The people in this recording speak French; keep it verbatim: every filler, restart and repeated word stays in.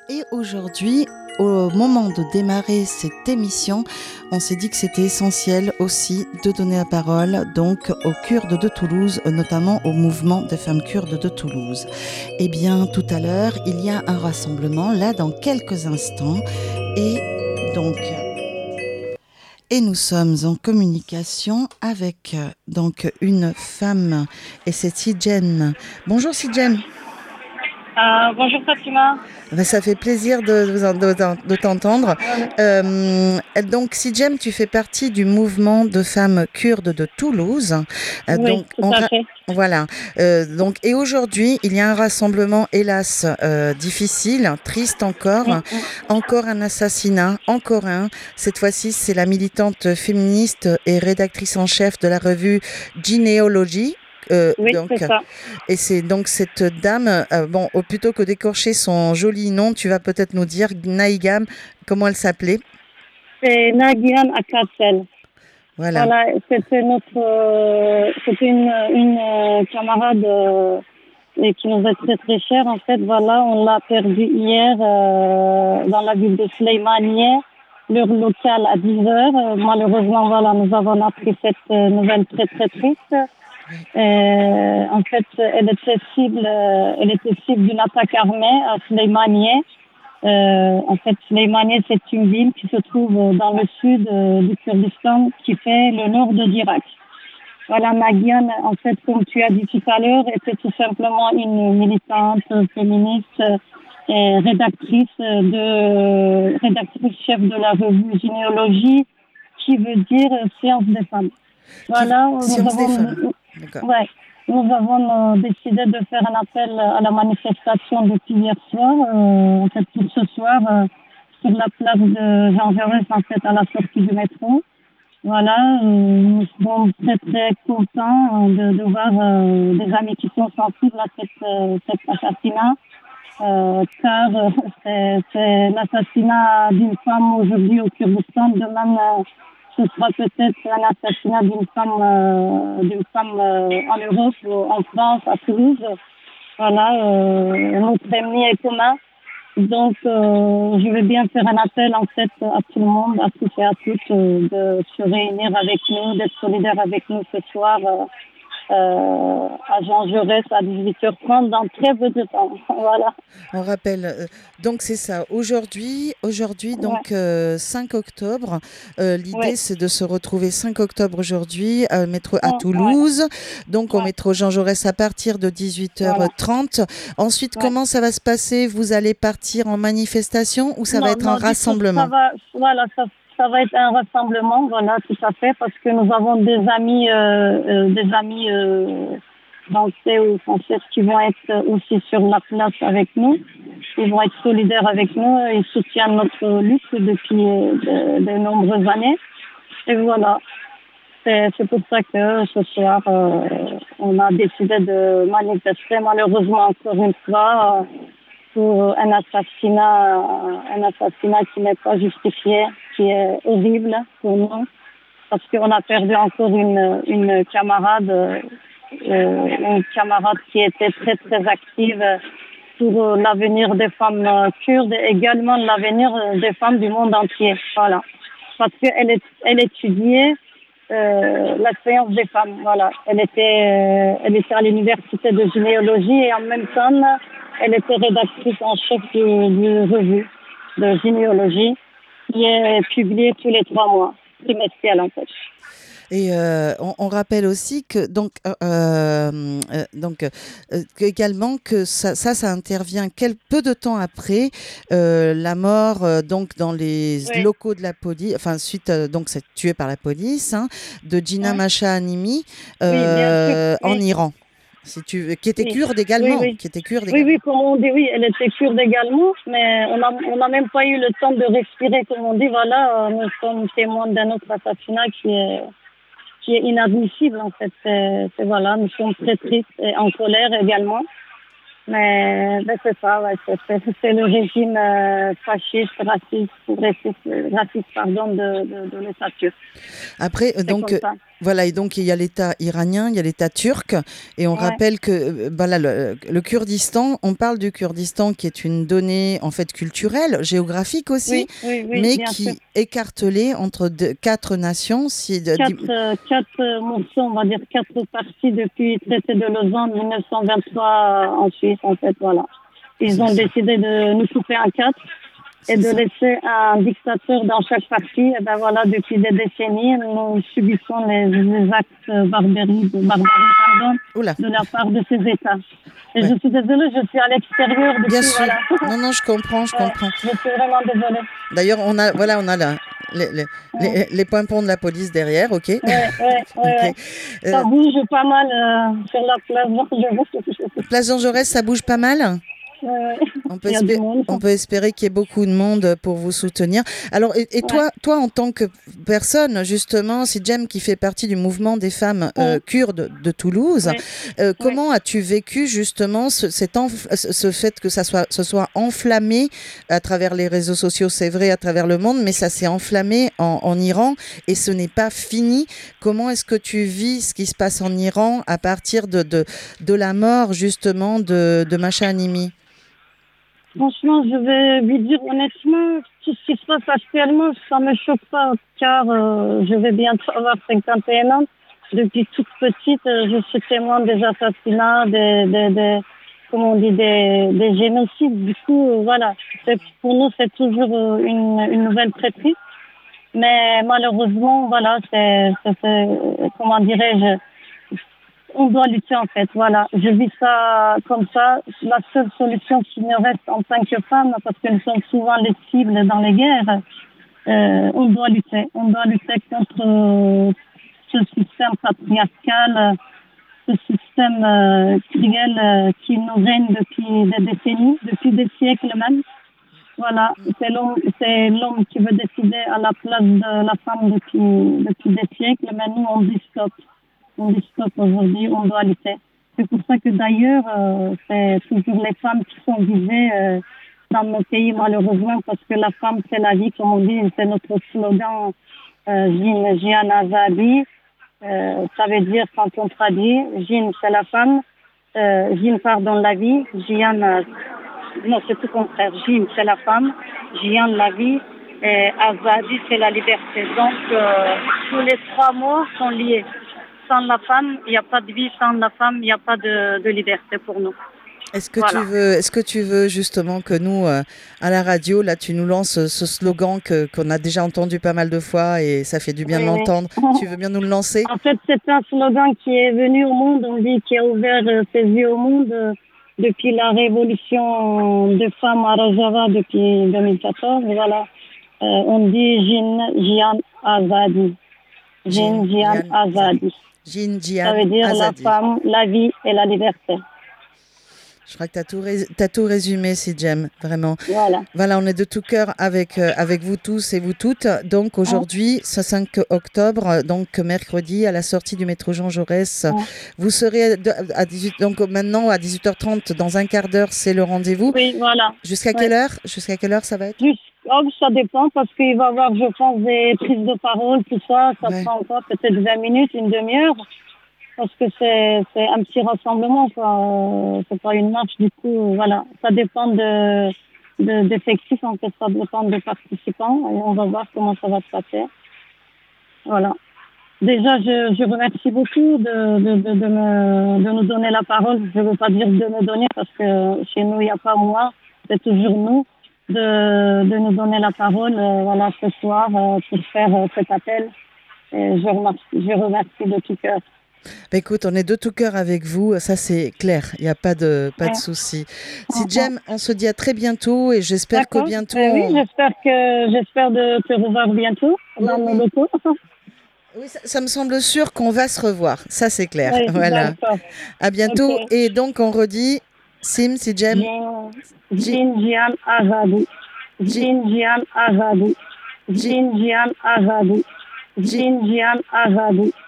Et aujourd'hui, au moment de démarrer cette émission, on s'est dit que c'était essentiel aussi de donner la parole donc aux Kurdes de Toulouse, notamment au mouvement des femmes kurdes de Toulouse. Eh bien, tout à l'heure, il y a un rassemblement, là, dans quelques instants, et donc... Et nous sommes en communication avec donc une femme, et c'est Sidjen. Bonjour Sidjen. Euh, bonjour Fatima. Ben, ça fait plaisir de, de, de t'entendre. Euh, donc, Sidjem, tu fais partie du mouvement de femmes kurdes de Toulouse. Euh, Oui, donc, tout on à tra- fait. Voilà. Euh, donc, et aujourd'hui, il y a un rassemblement, hélas, euh, difficile, triste encore. Mm, mm. Encore un assassinat, encore un. Cette fois-ci, c'est la militante féministe et rédactrice en chef de la revue Gynéologie. Euh, Oui, donc, c'est ça. et c'est donc cette dame, euh, bon, au, plutôt que d'écorcher son joli nom, tu vas peut-être nous dire, Naïgam, comment elle s'appelait? C'est Nagihan Akatsel. Voilà. Voilà, c'était notre, euh, c'était une, une euh, camarade euh, et qui nous est très très chère. En fait, voilà, on l'a perdue hier euh, dans la ville de Slimanieh, l'heure locale à dix heures. Euh, malheureusement, voilà, nous avons appris cette euh, nouvelle très très triste. Euh, en fait, elle était cible, euh, elle était cible d'une attaque armée à Slimanieh. Euh, en fait, Slimanieh, c'est une ville qui se trouve dans le sud euh, du Kurdistan, qui fait le nord de l'Irak. Voilà, Nagihan, en fait, comme tu as dit tout à l'heure, était tout simplement une militante féministe et rédactrice de rédactrice chef de la revue Gynéologie, qui veut dire science des femmes. Qui... Voilà, nous Science des avons, femmes. D'accord. ouais, nous avons euh, décidé de faire un appel à la manifestation depuis hier soir, euh, en fait pour ce soir, euh, sur la place de Jean Jaurès, en fait, à la sortie du métro. Voilà, euh, nous sommes très très contents de, de voir euh, des amis qui sont sensibles à cette, euh, cet assassinat, euh, car euh, c'est, c'est l'assassinat d'une femme aujourd'hui au Kurdistan, de même euh, ce sera peut-être un assassinat d'une femme, euh, d'une femme euh, en Europe, en France, à Toulouse. Voilà, euh, notre ennemi est commun. Donc, euh, je vais bien faire un appel en fait à tout le monde, à tous et à toutes, euh, de se réunir avec nous, d'être solidaires avec nous ce soir euh, euh, à Jean Jaurès à dix-huit heures trente dans très peu de temps. Voilà. On rappelle, euh, donc c'est ça, aujourd'hui, aujourd'hui Ouais, donc euh, cinq octobre, euh, l'idée ouais, c'est de se retrouver cinq octobre aujourd'hui à, métro, à mm, ouais, Toulouse, donc au ouais. métro Jean Jaurès à partir de dix-huit heures Voilà. trente. Ensuite, Ouais. comment ça va se passer? Vous allez partir en manifestation ou ça va Non, être un non, du tout. Ça rassemblement? va, voilà, ça, ça va être un rassemblement, voilà, tout à fait, parce que nous avons des amis, euh, euh, des amis euh, français ou françaises qui vont être aussi sur la place avec nous. Ils vont être solidaires avec nous. Ils soutiennent notre lutte depuis euh, de, de nombreuses années. Et voilà. C'est, c'est pour ça que ce soir, euh, on a décidé de manifester, malheureusement, encore une fois. Euh, pour un assassinat, un assassinat qui n'est pas justifié, qui est horrible pour nous, parce qu'on a perdu encore une, une camarade, euh, une camarade qui était très très active pour l'avenir des femmes kurdes et également l'avenir des femmes du monde entier. Voilà, parce qu'elle est, elle étudiait euh, la science des femmes. Voilà, elle était, euh, elle était à l'université de gynéologie et en même temps elle était rédactrice en chef d'une revue de gynéologie qui est publiée tous les trois mois, trimestrielle en fait. Et euh, on, on rappelle aussi que donc euh, euh, donc euh, que également que ça, ça ça intervient quel peu de temps après euh, la mort euh, donc dans les Oui, locaux de la police, enfin suite euh, donc c'est tué par la police hein, de Gina hein? Masha Amini Oui, bien sûr, euh, en oui, Iran. Si tu veux, qui était oui, kurde oui, également, oui. qui était kurde Oui, oui, également. comme on dit, oui, elle était kurde également, mais on n'a on a même pas eu le temps de respirer, comme on dit, voilà, euh, nous sommes témoins d'un autre assassinat qui est qui est inadmissible en fait. C'est, c'est, voilà, nous sommes très tristes et en colère également. Mais ben, c'est ça, ouais, c'est, c'est, c'est le régime euh, fasciste, raciste, raciste, raciste pardon, de, de, de l'État turc. Après, C'est donc, comme ça. Voilà, et donc il y a l'État iranien, il y a l'État turc, et on ouais. rappelle que euh, voilà, le, le Kurdistan, on parle du Kurdistan qui est une donnée en fait culturelle, géographique aussi, oui, oui, oui, mais qui sûr. est écartelée entre deux, quatre nations. Si de, quatre, euh, quatre morceaux, on va dire quatre parties depuis le traité de Lausanne dix-neuf cent vingt-trois en Suisse, en fait, voilà. Ils C'est ont ça. décidé de nous couper en quatre. Et de laisser un dictateur dans chaque partie. Et ben voilà, depuis des décennies, nous subissons les, les actes barbaries, de barbarie pardon, de la part de ces États. Et ouais. je suis désolée, je suis à l'extérieur depuis. Bien sûr. Voilà. Non, non, je comprends, je ouais, comprends. Je suis vraiment désolée. D'ailleurs, on a, voilà, on a là. Les, les, ouais. les, les pompons de la police derrière, ok. Ouais, ouais, ouais, okay. ouais. Ça euh, bouge pas mal euh, sur la place Jean Jaurès. Place Jean Jaurès, ça bouge pas mal. Ouais. On peut, espérer, on peut espérer qu'il y ait beaucoup de monde pour vous soutenir. Alors, et, et toi, ouais. toi, en tant que personne, justement, si Jem qui fait partie du mouvement des femmes euh, ouais. kurdes de Toulouse, ouais. euh, comment ouais. as-tu vécu justement ce, cet enf- ce fait que ça soit, ce soit enflammé à travers les réseaux sociaux, c'est vrai, à travers le monde, mais ça s'est enflammé en, en Iran et ce n'est pas fini. Comment est-ce que tu vis ce qui se passe en Iran à partir de, de, de la mort, justement, de, de Mahsa Amini ? Franchement, je vais lui dire honnêtement, tout ce qui se passe actuellement, ça me choque pas, car euh, je vais bientôt avoir cinquante et un ans. Depuis toute petite, euh, je suis témoin des assassinats, des, des, des comment on dit, des, des génocides. Du coup, euh, voilà, c'est, pour nous, c'est toujours une, une nouvelle très triste. Mais malheureusement, voilà, c'est, c'est, c'est comment dirais-je, on doit lutter en fait, voilà. Je vis ça comme ça. La seule solution qui me reste en tant que femme, parce que nous sommes souvent les cibles dans les guerres, euh, on doit lutter. On doit lutter contre euh, ce système patriarcal, ce système euh, cruel euh, qui nous règne depuis des décennies, depuis des siècles même. Voilà, c'est l'homme, c'est l'homme qui veut décider à la place de la femme depuis, depuis des siècles, mais nous on dit stop. On dit stop aujourd'hui, on doit lutter. C'est pour ça que d'ailleurs, euh, c'est toujours les femmes qui sont visées euh, dans nos pays, malheureusement, parce que la femme, c'est la vie, comme on dit, c'est notre slogan euh, Jin, Jian, Azadi. Euh, ça veut dire, quand on traduit, Jin, c'est la femme, euh, Jin, pardon, la vie, Jian, euh, non, c'est tout le contraire, Jin, c'est la femme, Jian, la vie, et Azadi, c'est la liberté. Donc, euh, tous les trois mots sont liés. Sans la femme, il n'y a pas de vie. Sans la femme, il n'y a pas de, de liberté pour nous. Est-ce que, voilà. tu veux, est-ce que tu veux justement que nous, euh, à la radio, là, tu nous lances ce slogan que, qu'on a déjà entendu pas mal de fois et ça fait du bien oui, de l'entendre. Oui. Tu veux bien nous le lancer ? En fait, c'est un slogan qui est venu au monde, on dit, qui a ouvert euh, ses yeux au monde euh, depuis la révolution des femmes à Rojava depuis deux mille quatorze. Voilà. Euh, on dit Jin, Jian, Azadi. Jin, Jian, Azadi. Jin, Jian, ça veut dire Azadi. La femme, la vie et la liberté. Je crois que tu as tout, rés- t'as tout résumé, si Jem, vraiment. Voilà. Voilà, on est de tout cœur avec, euh, avec vous tous et vous toutes. Donc aujourd'hui, ce cinq octobre, donc mercredi, à la sortie du métro Jean Jaurès, ouais. vous serez de, à dix-huit, donc maintenant à dix-huit heures trente, dans un quart d'heure, c'est le rendez-vous. Oui, voilà. Jusqu'à quelle ouais. heure Jusqu'à quelle heure ça va être? Juste, oh, ça dépend parce qu'il va y avoir, je pense, des prises de parole, tout ça. Ça ouais. prend encore peut-être vingt minutes, une demi-heure. Parce que c'est, c'est un petit rassemblement, quoi. C'est pas une marche, du coup, voilà. Ça dépend de, de, d'effectifs, en fait, ça dépend des participants. Et on va voir comment ça va se passer. Voilà. Déjà, je, je remercie beaucoup de, de, de, de, me, de nous donner la parole. Je veux pas dire de me donner parce que chez nous, il n'y a pas moi. C'est toujours nous. De, de nous donner la parole, euh, voilà, ce soir, euh, pour faire euh, cet appel. Et je remercie, je remercie de tout cœur. Bah écoute, on est de tout cœur avec vous, ça c'est clair, il n'y a pas de, pas ouais. de souci. Si Jem, on se dit à très bientôt et j'espère D'accord. que bientôt... Euh, oui, on... j'espère, que, j'espère de te revoir bientôt dans nos locaux. Oui, ça, ça me semble sûr qu'on va se revoir, ça c'est clair. Oui, voilà. D'accord. À bientôt okay. Et donc on redit, Sim, si Jem... Jin, Jian, Azadi. Jin, Jian, Azadi. Jin, Jian, Azadi. Jin, Jian, Azadi.